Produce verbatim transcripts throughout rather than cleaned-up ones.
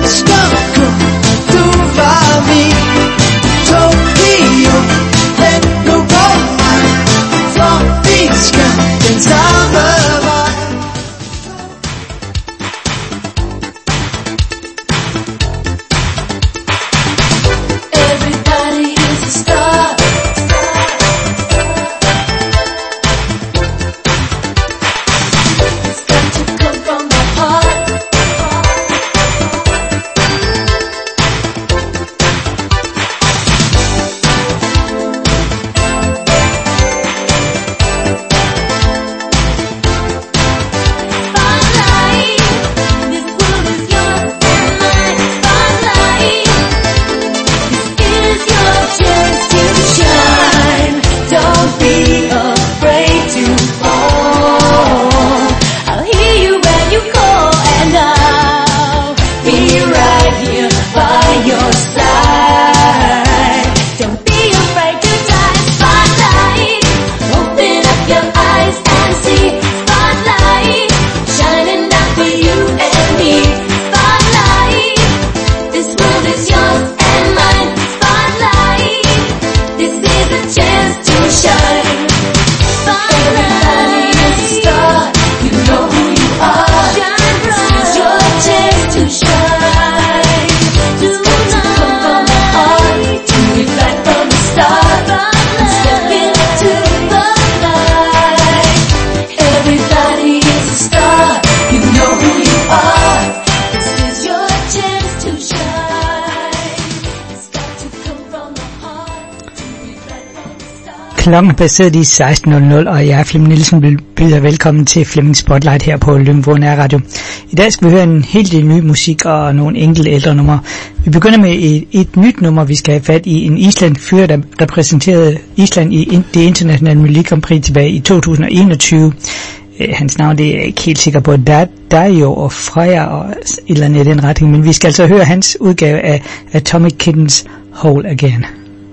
Klokken er passeret i seksten nul nul, og jeg er Flemming Nielsen, byder velkommen til Flemming Spotlight her på Lyngby Nærradio. I dag skal vi høre en helt del ny musik og nogle enkelte ældre numre. Vi begynder med et, et nyt nummer, vi skal have fat i. En islandsk fyr, der repræsenterede Island i det internationale Melodi Grand Prix tilbage i to tusind og enogtyve. Hans navn det er jeg ikke helt sikker på. Dario og Freja og et eller andet i den retning, men vi skal altså høre hans udgave af Atomic Kittens Whole Again.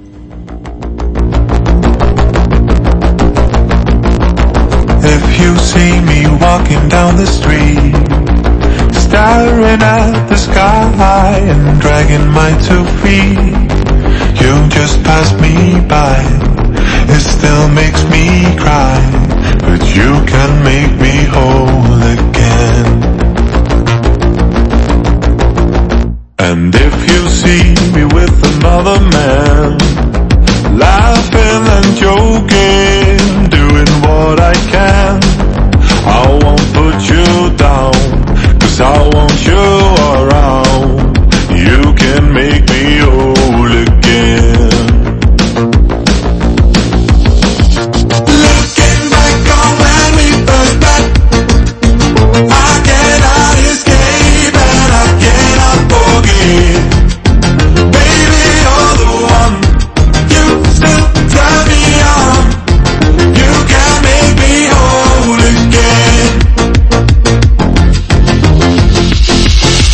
If you see me walking down the street, staring at the sky and dragging my two feet, you just pass me by. It still makes me cry, but you can make me whole again. And if you see me with another man, laughing and joking, doing what I can, I won't put you down, 'cause I want you around. You can make me whole again. Looking back on when we first met, I cannot escape and I cannot forget. Baby, you're the one, you still turn me on. You can make me whole again.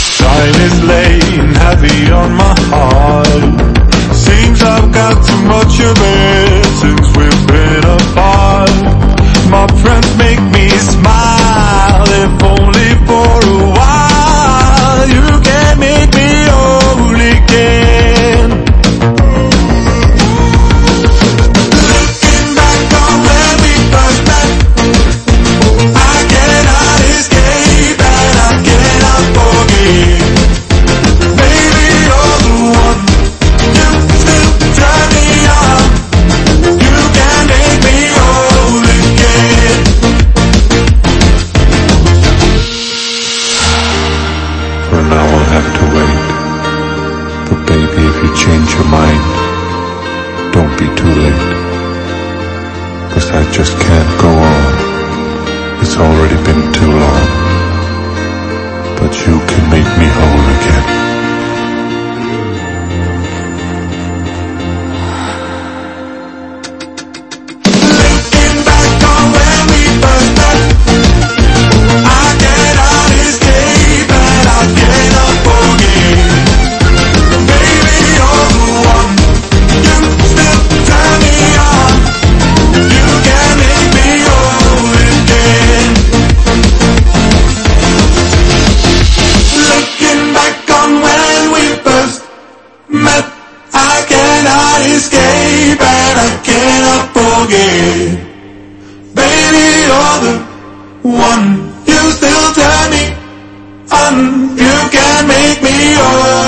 can make me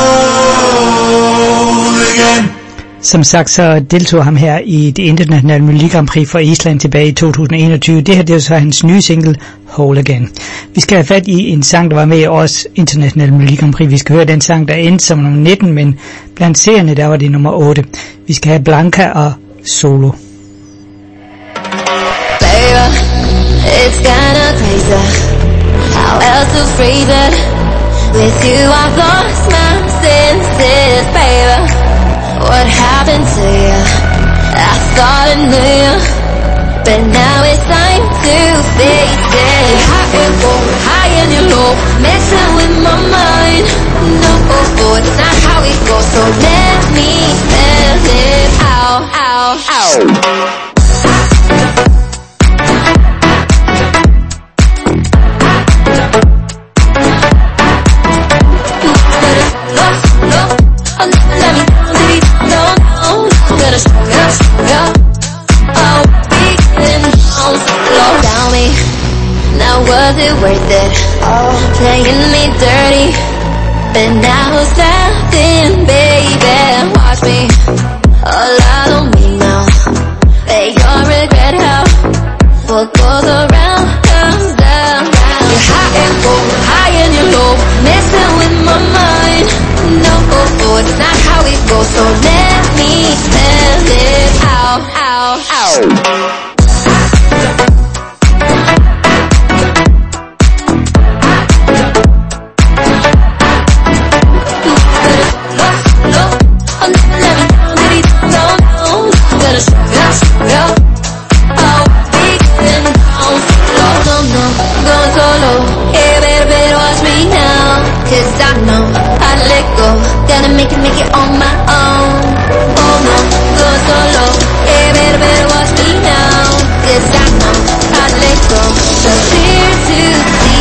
old again. Som sagt så deltog ham her i det internationale Melodi Grand Prix for Island tilbage i to tusind og enogtyve. Det her det er så hans nye single Whole Again. Vi skal have fat i en sang, der var med i årets internationale Melodi Grand Prix. Vi skal høre den sang, der endte som nummer nitten, men blandt seerne der var det nummer otte. Vi skal have Blanca og Solo. Baby, it's kinda crazy how else to phrase it. With you I've lost my senses, baby. What happened to you? I thought I knew you, but now it's time to face it. High and low, high and you're low, messing with my mind. No, oh, oh, it's not how it goes, so let me spell it out, out, out. Was it worth it? Oh, playing me dirty, but now who's laughing, baby? Watch me, all eyes on me now. But you'll regret how what goes around comes down. You're high and low, high and you're low, messing with my mind. No, oh, oh, it's not how it goes, so let me spell it out, out, out. Gotta make it, make it on my own. Oh no, go solo. Hey, better, better watch me now. Cause I know I let go. So clear to see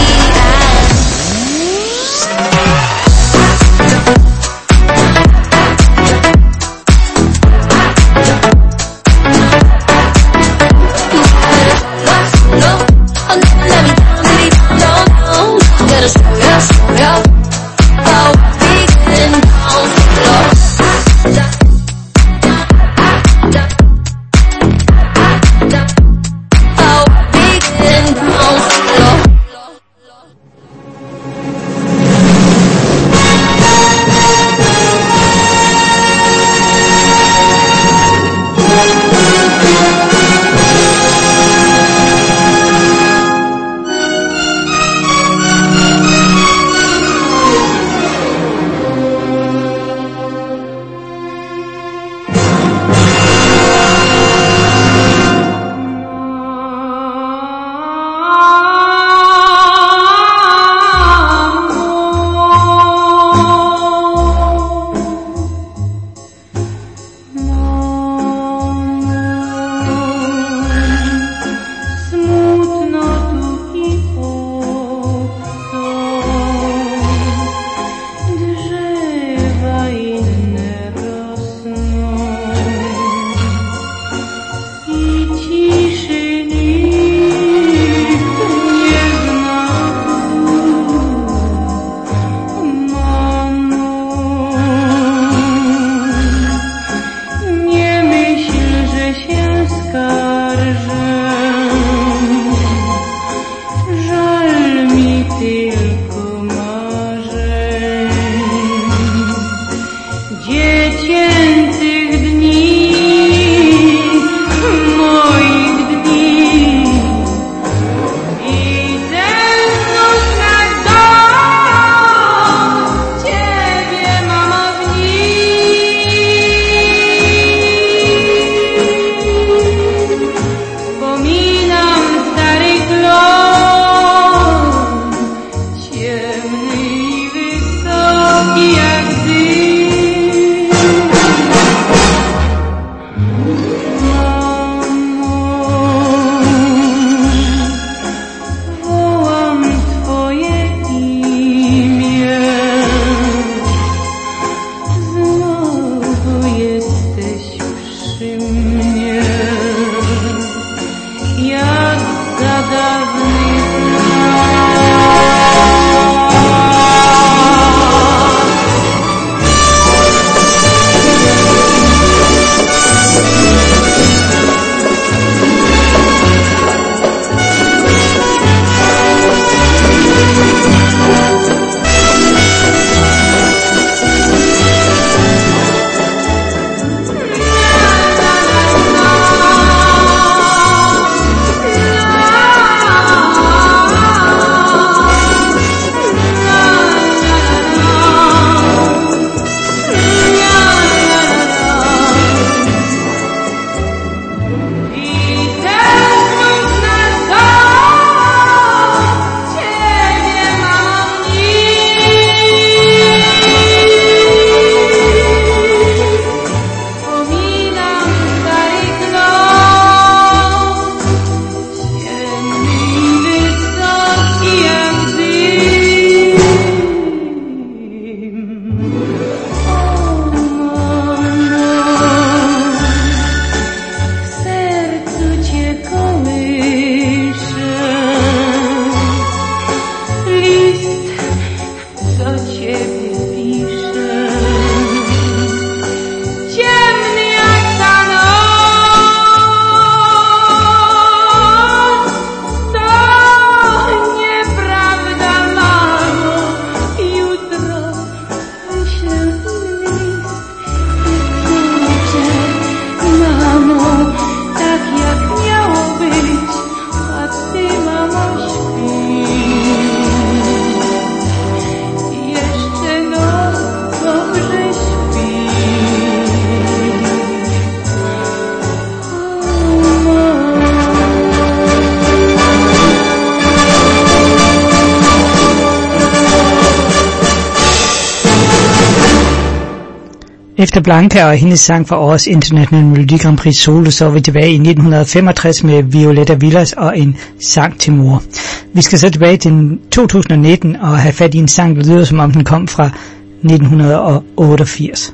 Efter Blanca og hendes sang fra årets Internationale Melodi Grand Prix Solo, så er vi tilbage i nitten femogtres med Violetta Villas og en sang til mor. Vi skal så tilbage til to tusind nitten og have fat i en sang, der lyder som om den kom fra nitten otteogfirs.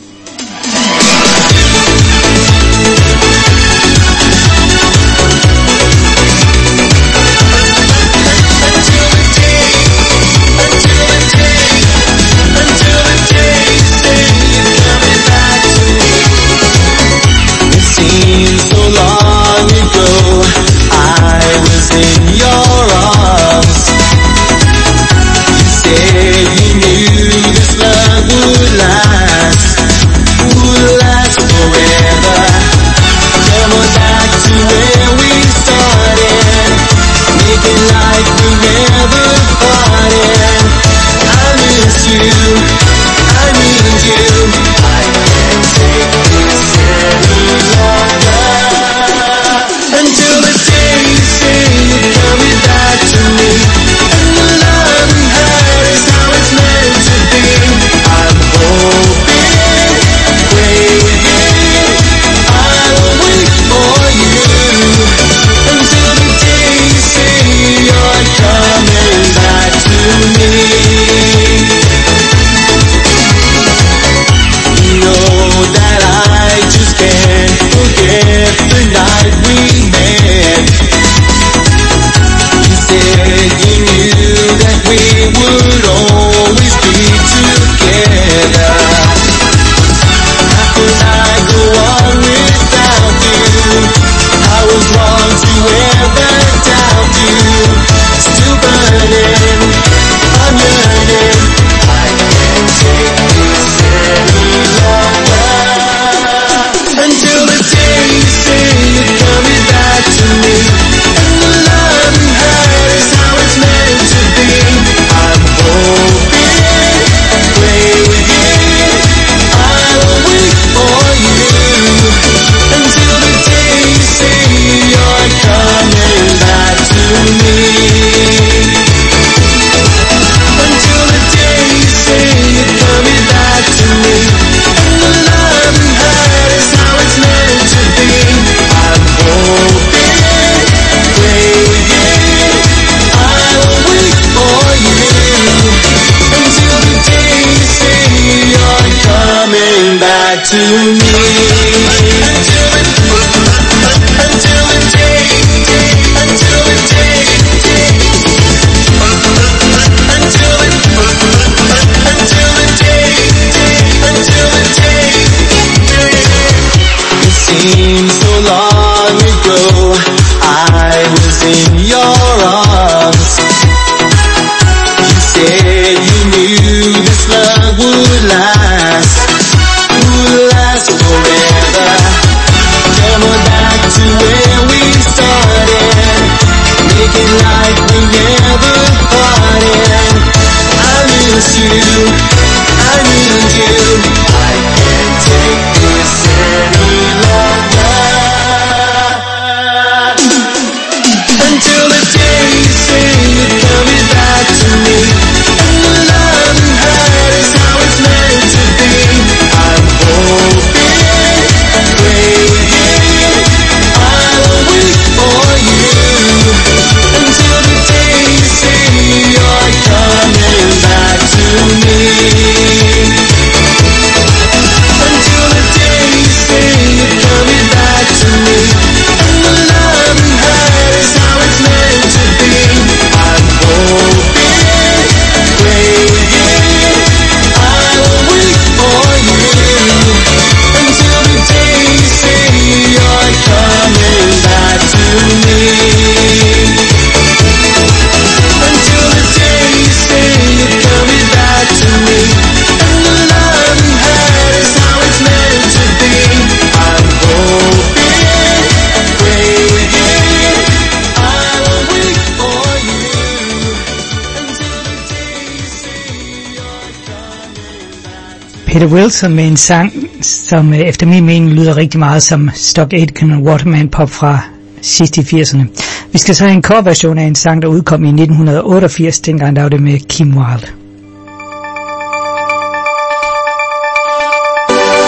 Peter Wilson med en sang, som efter min mening lyder rigtig meget som Stock Aitken og Waterman Pop fra sidst i firserne. Vi skal så have en coverversion af en sang, der udkom i nitten otteogfirs, dengang der var det med Kim Wilde.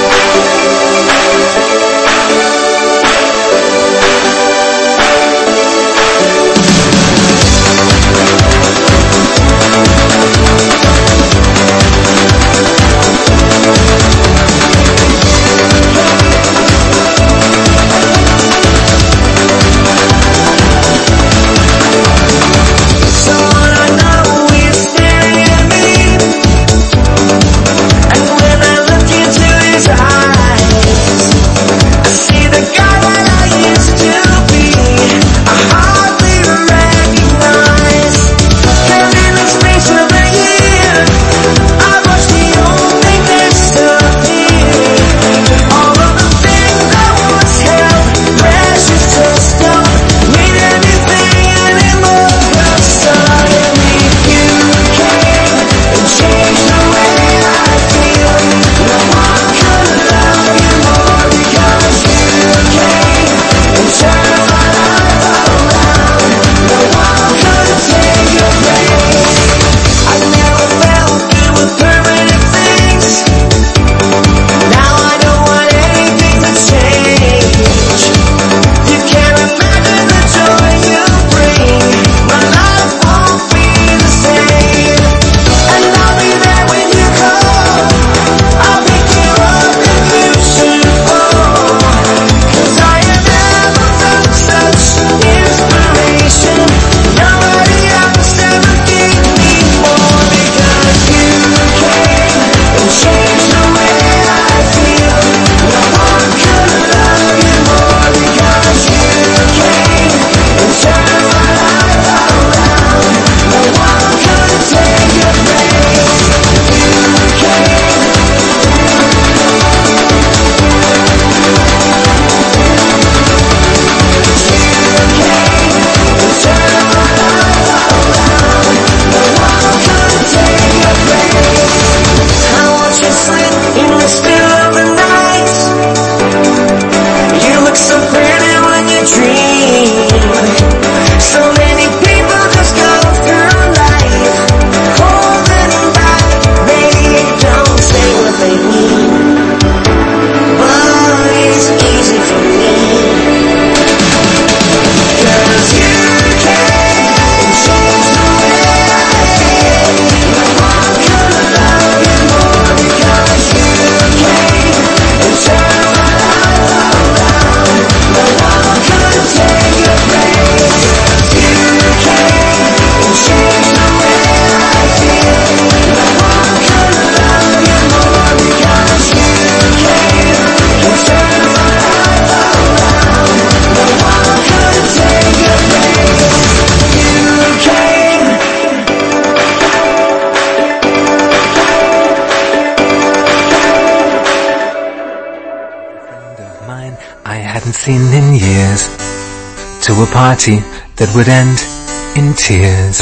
hadn't seen in years, to a party that would end in tears.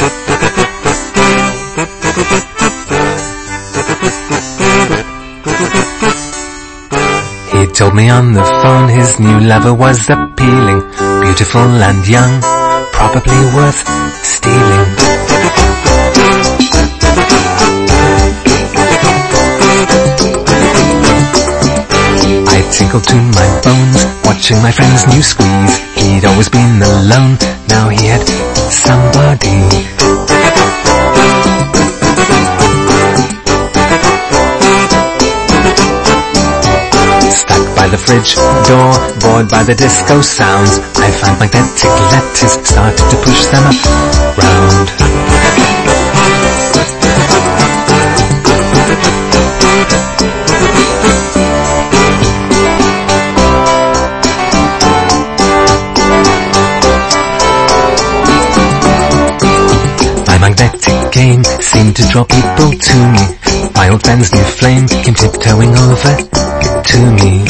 He told me on the phone his new lover was appealing, beautiful and young, probably worth stealing. I tinkled to my bones, watching my friend's new squeeze. He'd always been alone, now he had somebody. Stuck by the fridge door, bored by the disco sounds, I found magnetic letters, started to push them around. Magnetic game seemed to draw people to me. My old friend's new flame came tiptoeing over to me.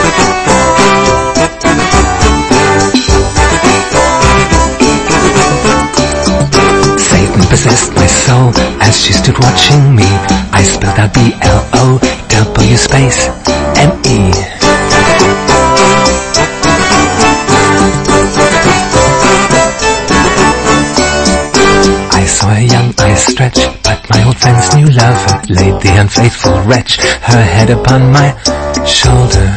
Satan possessed my soul as she stood watching me. I spelled out B L O W space M E. I saw her young eyes stretch, but my old friend's new lover laid the unfaithful wretch, her head upon my shoulder.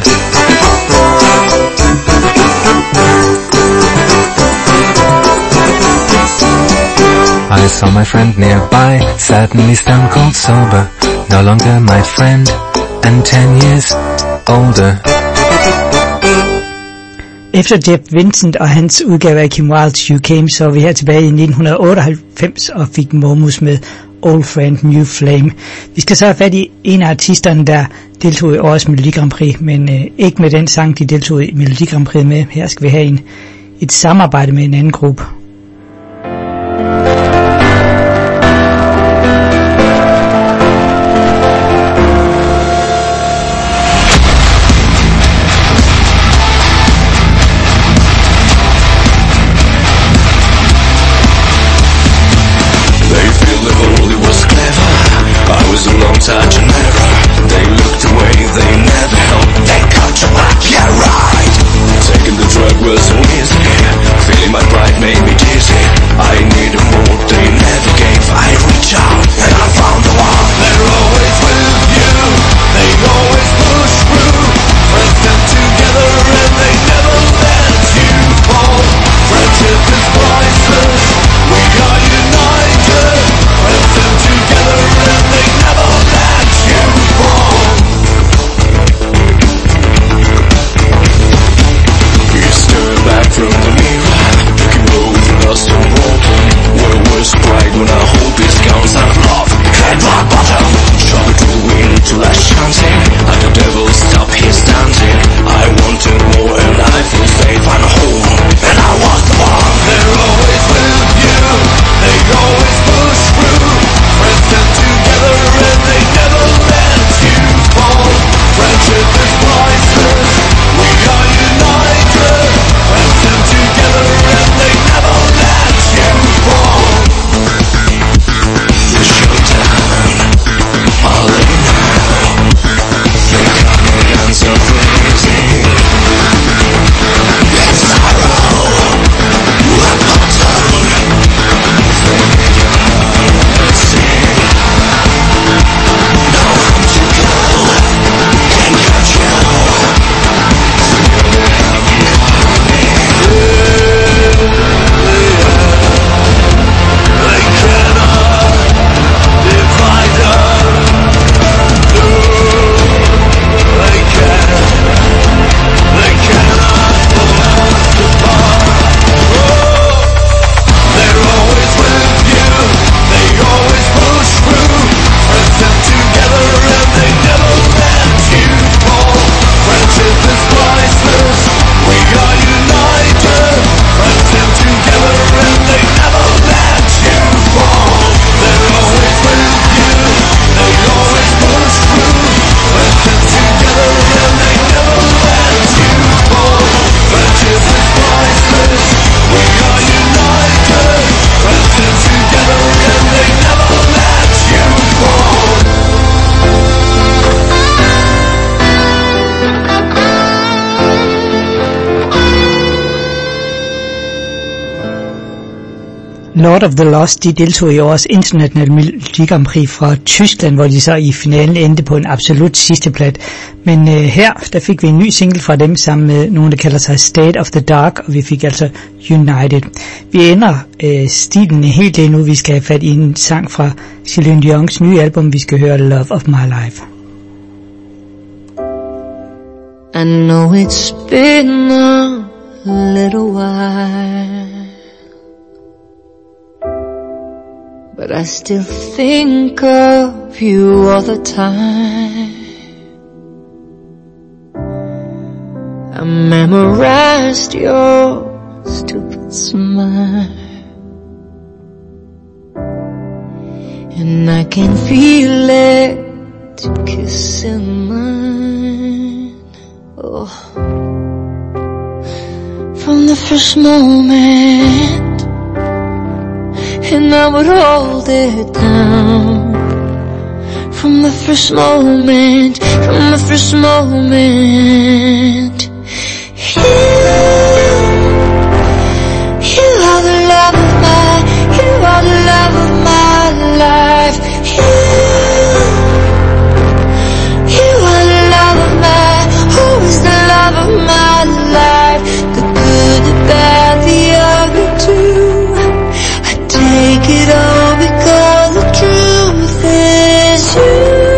I saw my friend nearby, certainly stone cold sober, no longer my friend, and ten years older. Efter Jeff Vincent og hans udgave af Kim Wilde's You Came, så er vi her tilbage i nitten otteoghalvfems og fik Momus med Old Friend New Flame. Vi skal så have fat i en af artisterne, der deltog i årets Melodi Grand Prix, men øh, ikke med den sang, de deltog i Melodi Grand Prix med. Her skal vi have en, et samarbejde med en anden gruppe. Such an error. They looked away, they never helped. They cut you back, yeah right. Taking the drug was so easy. Feeling my pride made me dizzy. I needed more, they never gave. I reached out and I found the one. They're always with you. They always push through. Friends stand together and they never let you fall. Friendship is priceless. We are united. Friends stand together and they never let you fall. You stare back from the mirror, looking both lost and broken. What a worst pride when I hold these guns. I've loved Lord of the Lost, de deltog i årets internationale Melodi Grand Prix fra Tyskland, hvor de så i finalen endte på en absolut sidste plat. Men øh, her, der fik vi en ny single fra dem sammen med nogen, der kalder sig State of the Dark, og vi fik altså United. Vi ender øh, stilen helt det nu, vi skal have fat i en sang fra Celine Dion's nye album, vi skal høre Love of My Life. I know it's been a little while, but I still think of you all the time. I memorized your stupid smile, and I can feel it kissing mine. Oh, from the first moment, and I would hold it down. From the first moment, from the first moment, you, you are the love of my, you are the love of my life. You, you are the love of my, always the love of my life. The good, the bad, the ugly too. I take it all because the truth is you.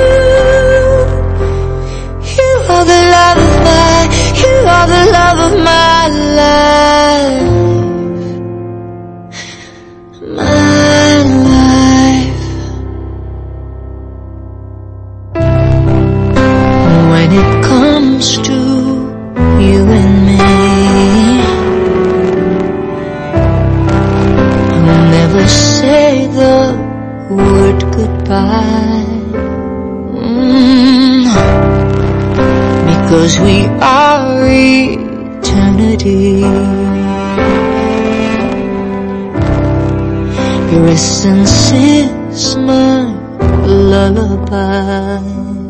You are the love of my, you are the love of my life. My life. When it comes to you and me, I'll never say the word goodbye, mm, because we are eternity. Your essence is my lullaby.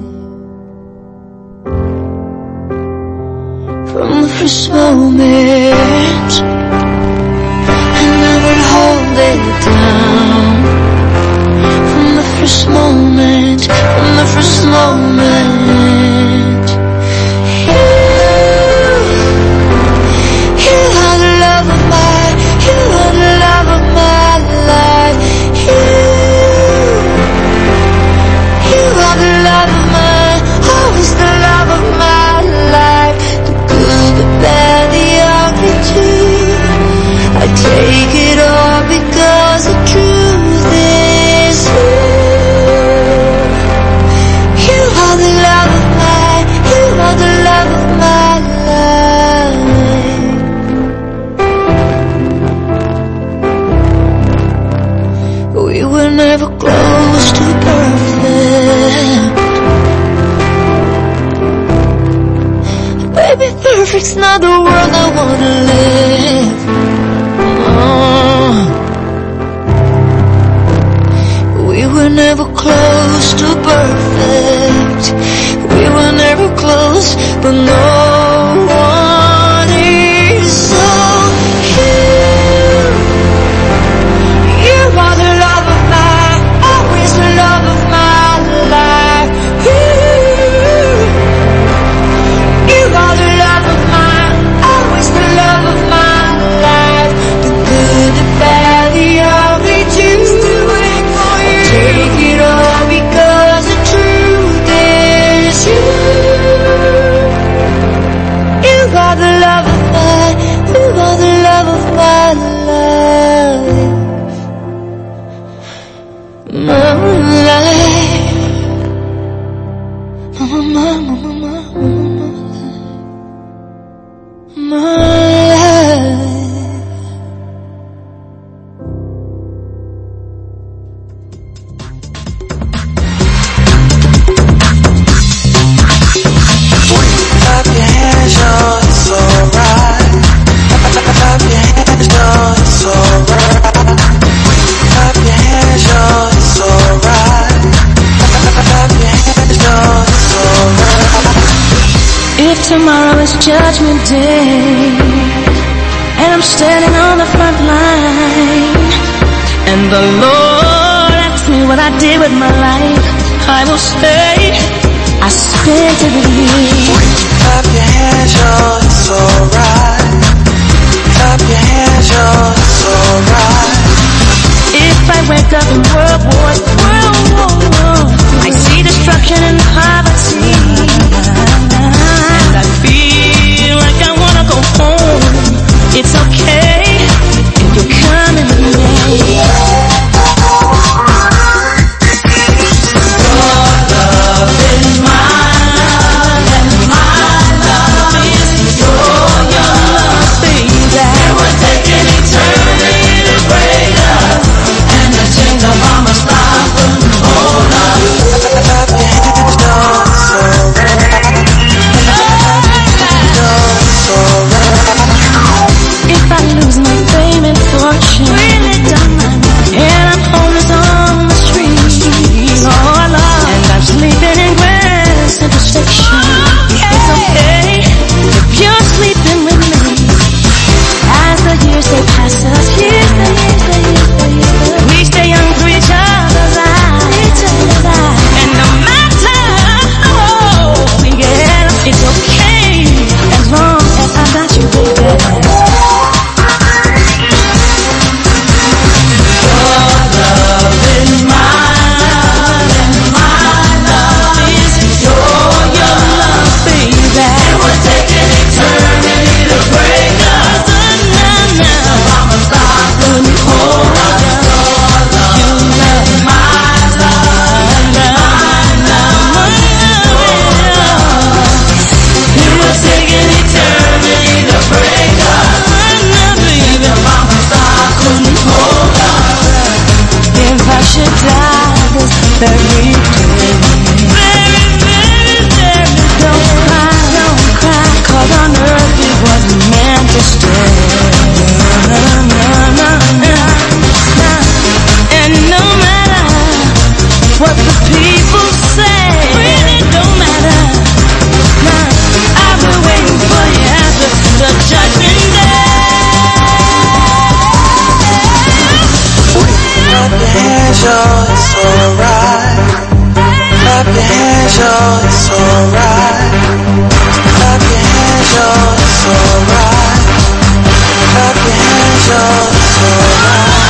From the first moment, and I would hold it down. From the first moment, from the first moment, you, you are the love of my, you are the love of my life. You, you are the love of my, always the love of my life. The good, the bad, the ugly too. I take it all because the truth is you. You are the love of my, you are the love of my life. We were never close to perfect. Baby, perfect's not the world I wanna live. Oh. We were never close to perfect. We were never close, but no one is. So you, you are the love of my, always the love of my life. You, you are the love of mine, always the love of my life. The good, the bad, the ugly too. I take it all because the truth is you. You are the love of my, you are the love of my life. My life. My, my, my, my, my, my, my life. Clap your hands, y'all, it's alright. Clap your hands, y'all, it's alright. Clap your hands, y'all, it's alright. Clap your hands, y'all, it's alright. If tomorrow is Judgment Day, and I'm standing on the front line, the Lord asks me what I did with my life, I will say I spent it with you. Clap your hands, y'all, it's alright. Clap your hands, y'all, it's alright. If I wake up in world wars, world wars, I see destruction and poverty, and I feel like I wanna go home. It's okay if you're coming with me. Your love is my love, and my love is your, your love, baby. It would take an eternity to break us, and the chains of our stop wouldn't hold us. Clap your hands, y'all, it's alright. It's alright. If I lose my fame and fortune, really don't mind, and I'm homeless on the street, oh Lord, and I'm sleeping in grass intersection, it's okay if you're sleeping with me. As the years they pass us, years, the years, the years, the years, we stay young through each other's eyes, each other's eyes, and no matter how we get, it's okay as long as I got you, baby. Very very, very, very, don't cry, don't cry, 'cause on earth it wasn't meant to stay. Na, na, na, na, na. And no matter what the people say, really don't matter. Nah, I've been waiting for you after the judgment day. Clap your hands, y'all, it's alright. Clap your hands, y'all, it's alright. Clap your hands, y'all, it's alright. Clap your hands, y'all, it's alright.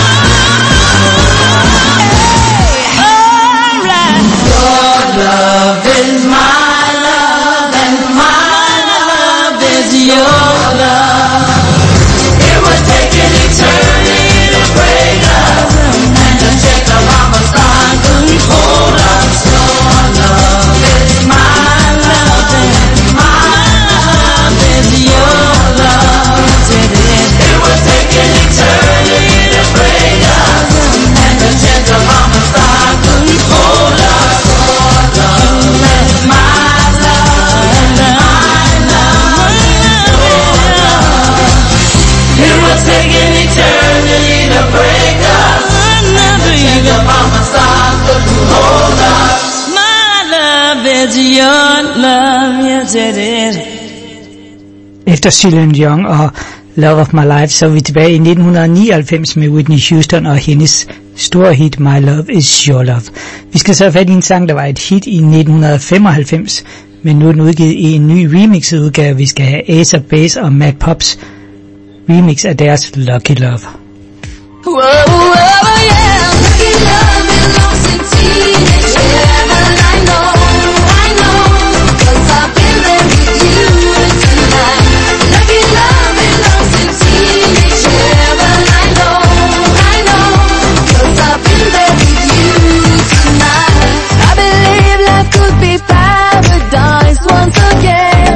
Alright. Your love is my love, and my love is your love. It would take an eternity to break us, and the chains of our stars couldn't hold us. Your love is my love, and my love is your love. It would take an eternity to break us, and the chains of our stars couldn't hold us. Your love is my love, and my love is your love. It would take an eternity to break us, and the chains of our stars couldn't hold us. My love is your love, yes it is. Efter Celine Dion og Love of My Life, så er vi tilbage i nitten nioghalvfems med Whitney Houston og hendes store hit My Love Is Your Love. Vi skal så have fat i en sang, der var et hit i nitten femoghalvfems, men nu er den udgivet i en ny remixet udgave. Vi skal have Ace of Base og Matt Pops remix af deres Lucky Love. Whoa, whoa, yeah, lucky love belongs in teenage heaven. I know, I know, 'cause I've been there with you tonight. Lucky love belongs in teenage heaven. I know, I know, 'cause I've been there with you tonight. I believe life could be paradise once again.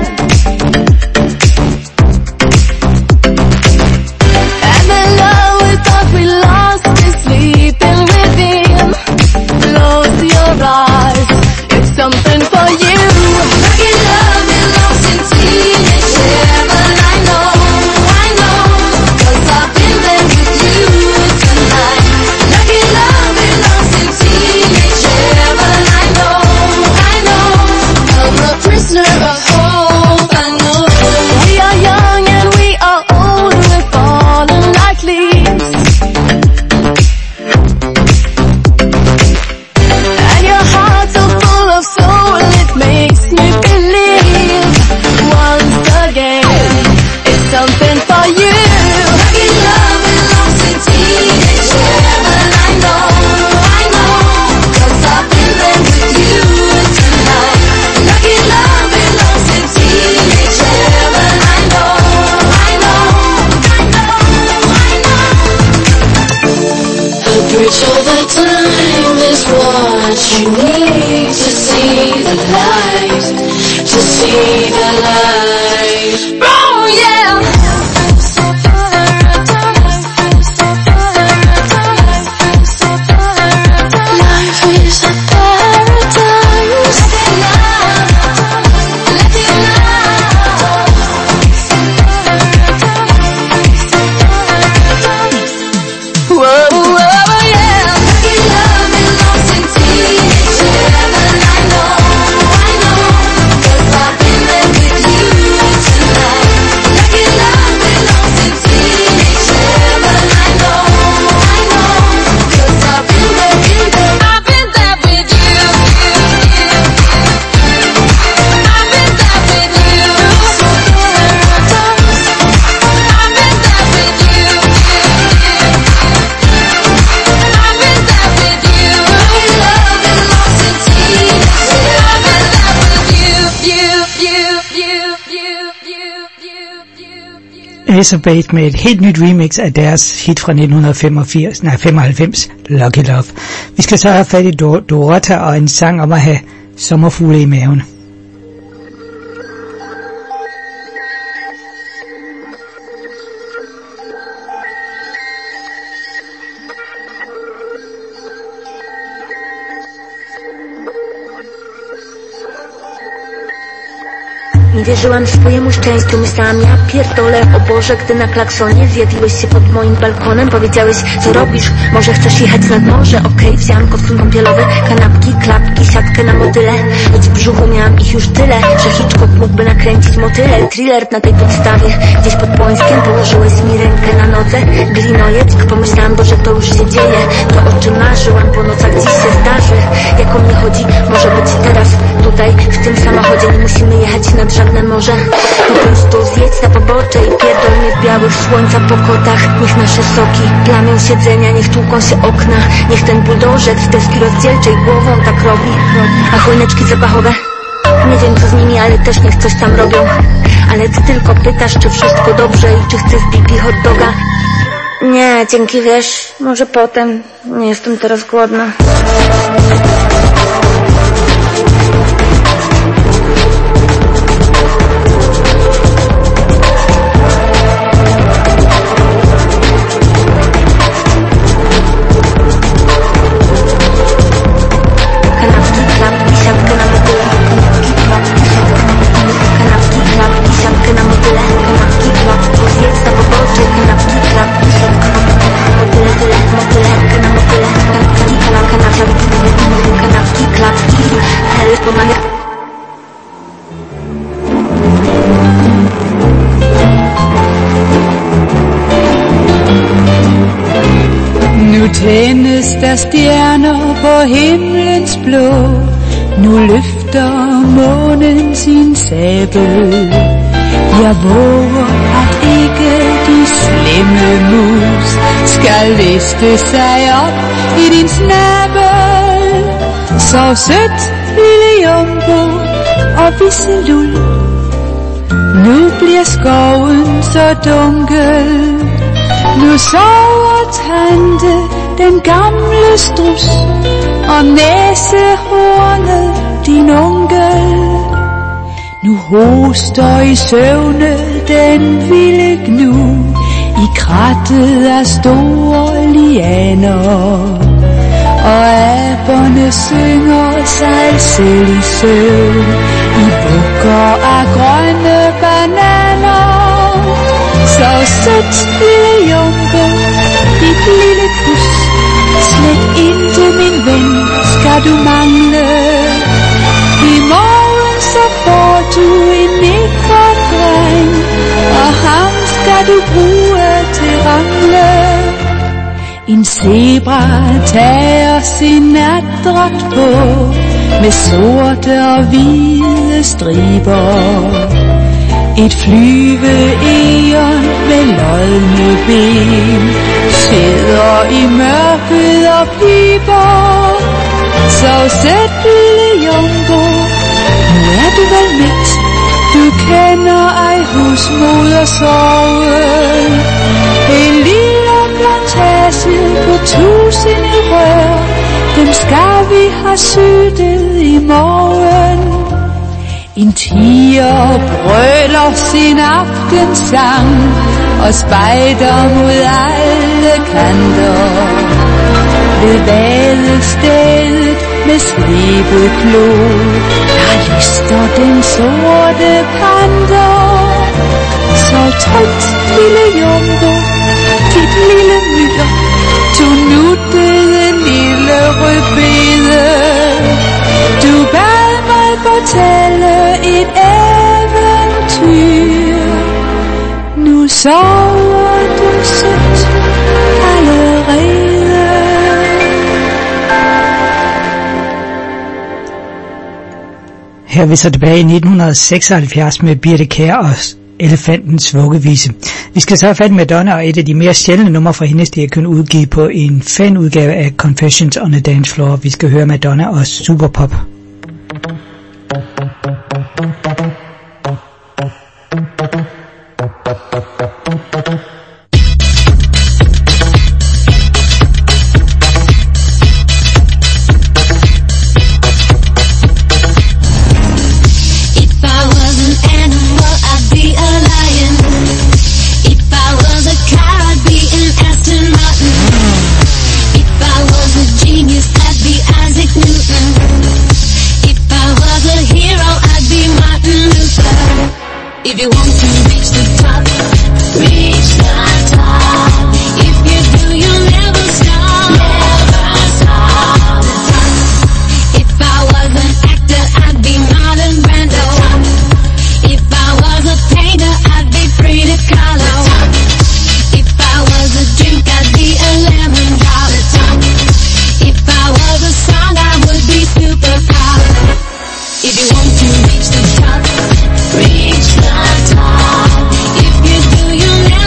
And the love we thought we lost is sleep. light, to see the light. Oh yeah. Life is a paradise. Let it love, let it love. Whoa, whoa, yeah. Lucky love belongs in teenage heaven. I know, I know, 'cause I've been there with you tonight. Lucky love belongs in teenage heaven. I know, I know, 'cause I've been there, been there. I've been there with you. I've been there with you. I've been there with you. I've been there with you. Lucky love belongs in teenage heaven. I've been there with you, you, you, you, you, you, you, you, you. Ace of Base med et helt nyt remix af deres hit fra nitten femogfirs, nej femoghalvfems, Lucky Love. Vi skal så have fat i Dor- Dorota og en sang om at have sommerfugle i maven. Nie wierzyłam swojemu szczęściu, myślałam ja pierdolę, o Boże, gdy na klaksonie zjawiłeś się pod moim balkonem. Powiedziałeś, co robisz, może chcesz jechać nad morze. Okej, okay, wziąłam kostium kąpielowy, kanapki, klapki, siatkę na motyle. Choć w brzuchu miałam ich już tyle, że Hitchcock mógłby nakręcić motyle. Thriller na tej podstawie, gdzieś pod Płońskiem położyłeś mi rękę na nodze. Glinojeck, pomyślałam, Boże, to już się dzieje. To, o czym marzyłam po nocach, dziś się zdarzy. Jak o mnie chodzi, może być teraz, tutaj, w tym samochodzie. Nie musimy jechać nad żadne morze. Po prostu zjedź na pobocze i pierdol mnie w białych słońca pokotach. Niech nasze soki plamią siedzenia, niech tłuką się okna. Niech ten buldożer w deski rozdzielczej głową tak robi. A choineczki zapachowe? Nie wiem co z nimi, ale też niech coś tam robią. Ale ty tylko pytasz, czy wszystko dobrze i czy chcesz pipi hot doga. Nie, dzięki, wiesz, może potem. Nie jestem teraz głodna. Nu tændes der stjerner på himlens blå. Nu løfter månen sin sabel. Jeg våger at ikke de slemme mus skal liste sig op i din snabel. Så sødt lille jumbo og visselul. Nu bliver skoven så dunkel. Nu sover tante, den gamle strus, og næsehornet, din onkel. Nu hoster i søvne den vilde gnu, i krattet af store lianer. Og aberne synger sig selv i søvn, i bukker af grønne bananer. Så sødt lille jumbo, dit lille pus, slet ikke min ven skal du mangle. I morgen så får du en nekrodreng, og ham skal du bruge til rangle. En zebra tager sin natdragt på, med sorte og hvide striber. Et flyveeon med lodne ben sidder i mørket og piber. Så sæt lille jumbo, nu er du vel midt. Du kender ej husmodersorgen. En lille plantage på tusinde rør, dem skal vi have syttet i morgen. En tiger brøler sin aftensang og spejder mod alle kanter. Ved vadestedet med slebet klo, der lister den sorte panter. Så trygt, lille jumbo, dit lille myr, du nuttede lille rødbede. Du bad mig fortælle et eventyr. Nu sover du sødt allerede. Her er vi så tilbage i nitten seksoghalvfjerds med Birthe Kjær og Elefantens vuggevise. Vi skal så have fat med Madonna, og et af de mere sjældne numre fra hendes, de har kun udgivet på en fanudgave af Confessions on a Dance Floor. Vi skal høre Madonna og Superpop. If you want to reach the top, reach the top. If you do, you'll never stop, never stop. If I was an actor, I'd be Marlon Brando. If I was a painter, I'd be Frida Kahlo. If I was a drink, I'd be a lemon drop. If I was a song, I would be Superpop. If you want to reach the top, reach the top. If you do, you'll never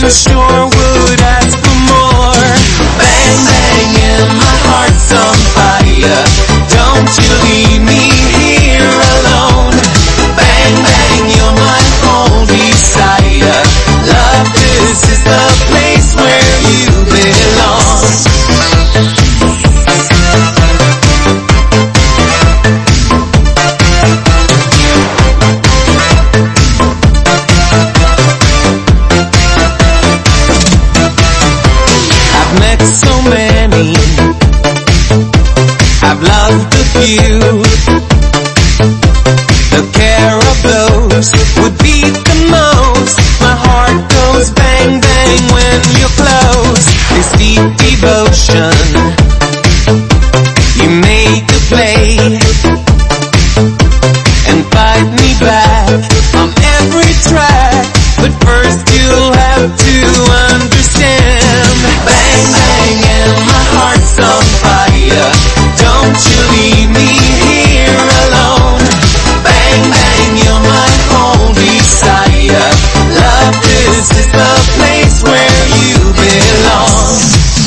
I sure would ask for more. Bang, bang, and my heart's on fire. Don't you leave me here alone. Bang, bang, you're my whole desire. Love, this is the place where you belong. I've met so many, I've loved a few. The care of those would beat the most. My heart goes bang bang when you're close. This deep devotion you made to play and fight me back on every track. But first you'll have to understand. Bang bang and my heart's on fire. Don't you leave me here alone. Bang bang, you're my whole desire. Love, this is the place where you belong.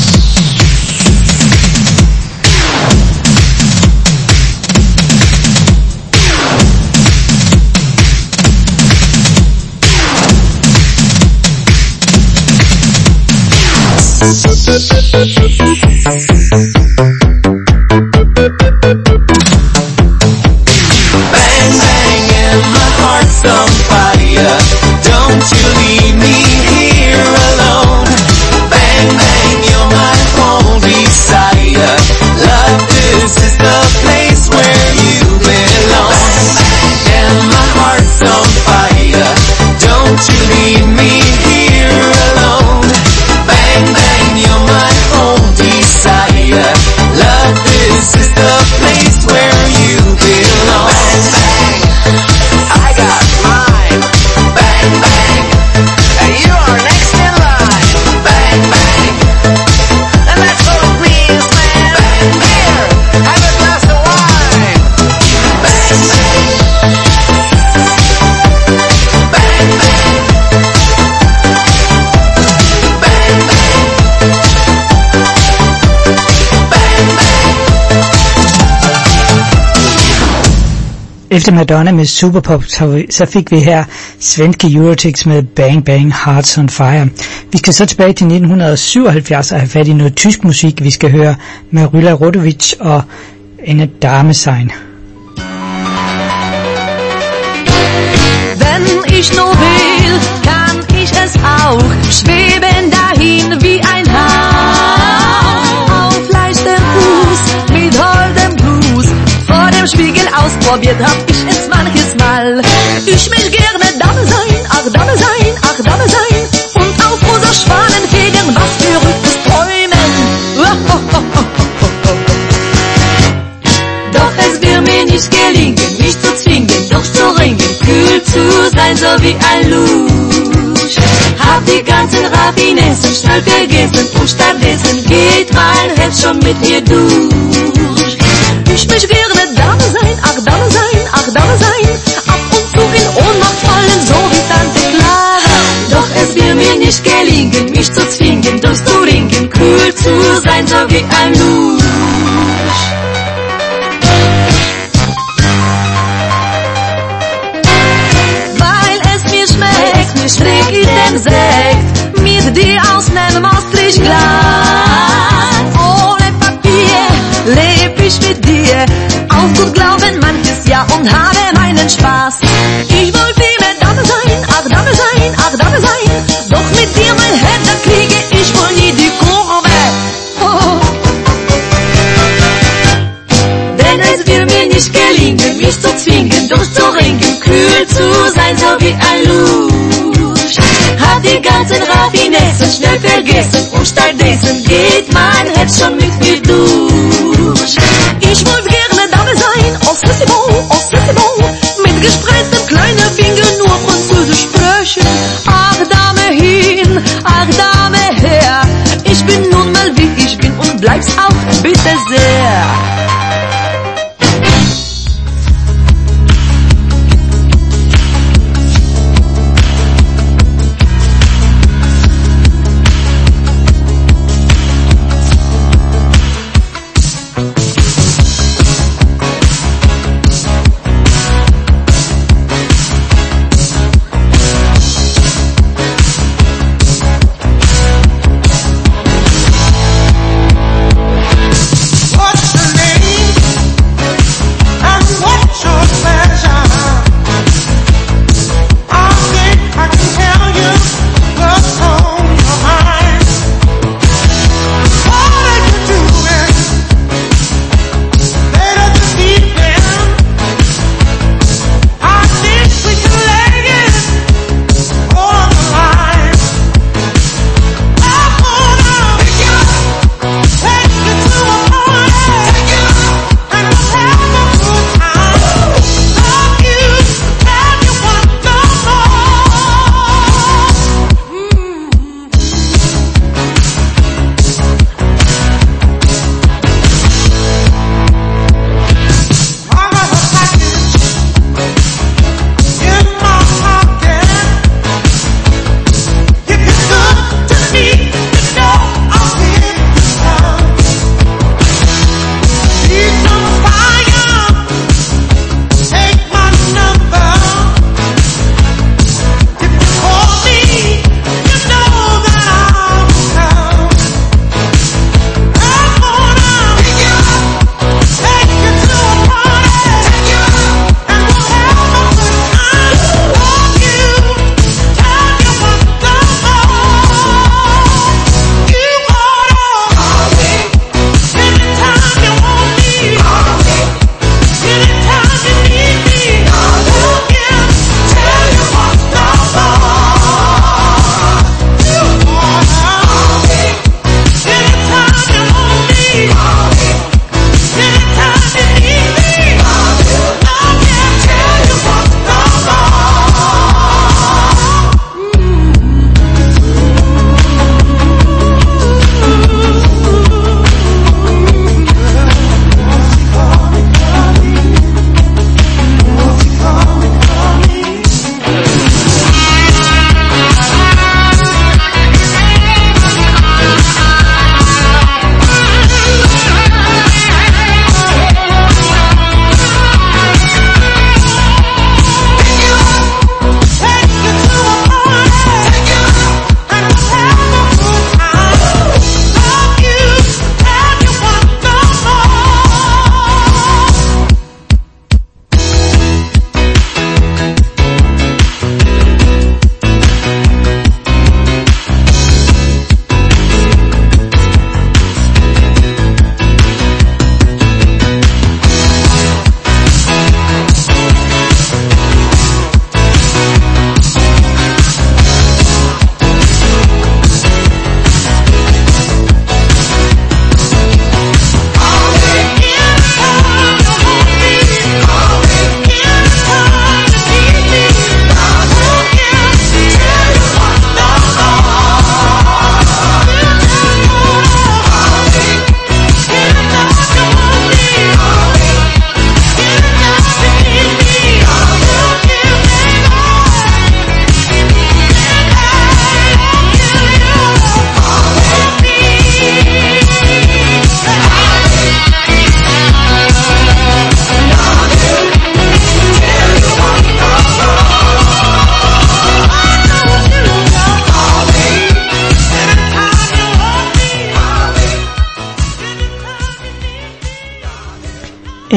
Bang bang and my heart's on fire. Don't you leave me here alone. Bang bang, you're my whole desire. Love, this is the place where you belong. And my heart's on fire. Don't you leave me here alone. Bang bang, you're my whole desire. Love, this is the place where you belong. Bang bang, I got mine. Bang bang, and you are next in line. Bang bang, and let's go please man. Bang here, have a glass of wine. Bang bang, bang bang, bang bang, bang bang. Efter Madonna med Superpop, så fik vi her svenske Eurotix med Bang Bang Hearts on Fire. Vi skal så tilbage til nitten syvoghalvfjerds og have fat i noget tysk musik. Vi skal høre Maryla Rodowitsch og Eine Dame sein. Wenn ich nur will, kann ich es auch, schweben dahin wie ein Hauch. Auf leichtem Fuß, mit holdem Blues, vor dem Spiegel ausprobiert hab ich es manches Mal. Ich will gerne Dame sein, ach Dame sein, ach Dame sein, und auf rosa Schwanen fegen, was verrücktes Träumen. Doch es wird mir nicht gelingen, mich zu zwingen, durchzuringen, kühl zu sein, so wie ein Lusch. Hab die ganzen Raffinessen schnell vergessen und stattdessen geht mein Herz schon mit mir durch. Ich möchte gerne Dame sein, ach Dame sein, ach Dame sein, ab und zu in Ohnmacht fallen, so wie Tante Clara. Doch es wird mir nicht gelingen, mich zu zwingen, durchzuringen, kühl zu sein, so wie ein Lusch. Trink ich den Sekt mit dir aus nem Maastricht-Glas. Ohne Papier leb ich mit dir, auf gut glauben manches Jahr und habe meinen Spaß. Ich wollte immer Dame sein, ach Dame sein, ach Dame sein, doch mit dir mein Herz, da kriege ich wohl nie die Kurve. Oh. Denn es wird mir nicht gelingen, mich zu zwingen, durchzuringen, kühl zu sein, so wie ein Lusch. Hab die ganzen Raffinessen schnell vergessen und stattdessen geht mein Herz schon mit mir durch. Ich wollte gerne Dame sein, oh c'est bon, oh c'est bon, mit gespreiztem kleinen Finger nur Französisch sprechen. Ach Dame hin, ach Dame her, ich bin nun mal wie ich bin und bleib's auch bitte sehr.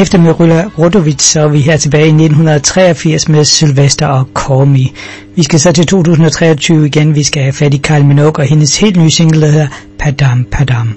efter Mirula Rodovic, så er vi her tilbage i nitten treogfirs med Sylvester og Call Me. Vi skal så til to tusind treogtyve igen. Vi skal have fat i Kylie Minogue og hendes helt nye single, der hedder Padam Padam.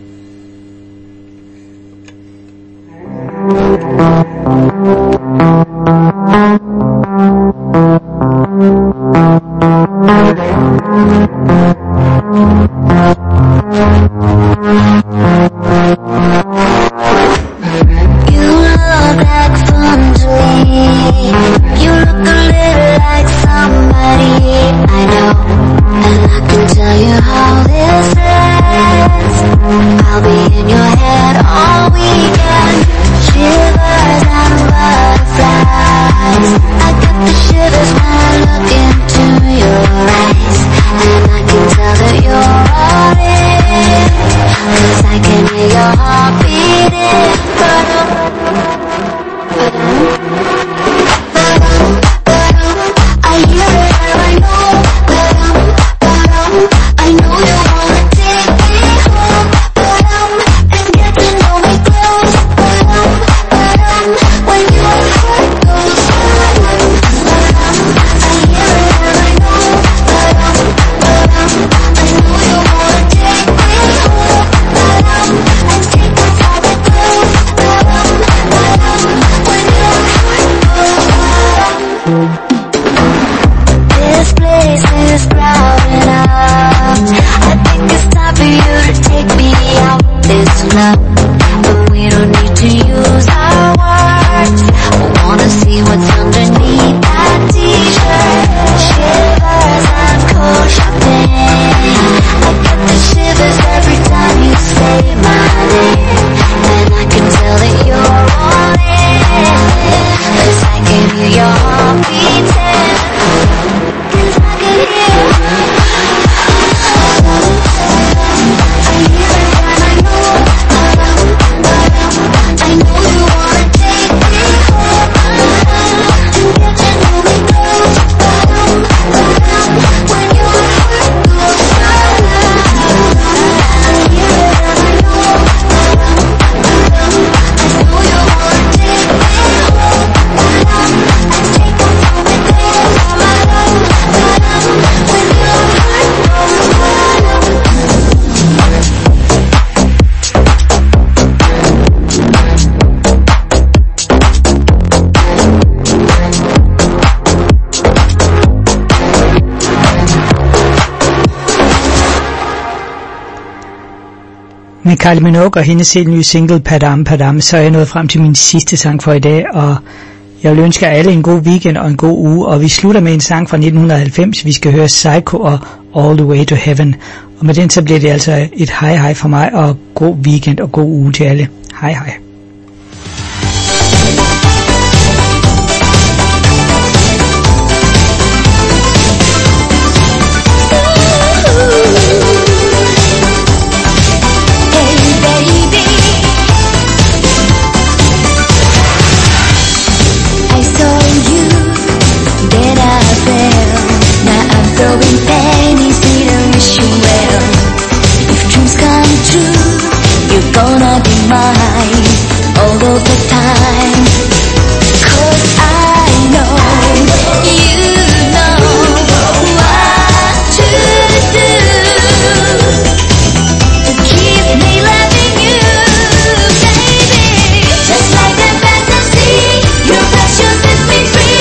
Med Kylie Minogue og hendes helt nye single Padam Padam, så er jeg nået frem til min sidste sang for i dag, og jeg vil ønske alle en god weekend og en god uge, og vi slutter med en sang fra nitten halvfems. Vi skal høre Psycho og All the Way to Heaven, og med den så bliver det altså et hej hej for mig, og god weekend og god uge til alle. Hej hej.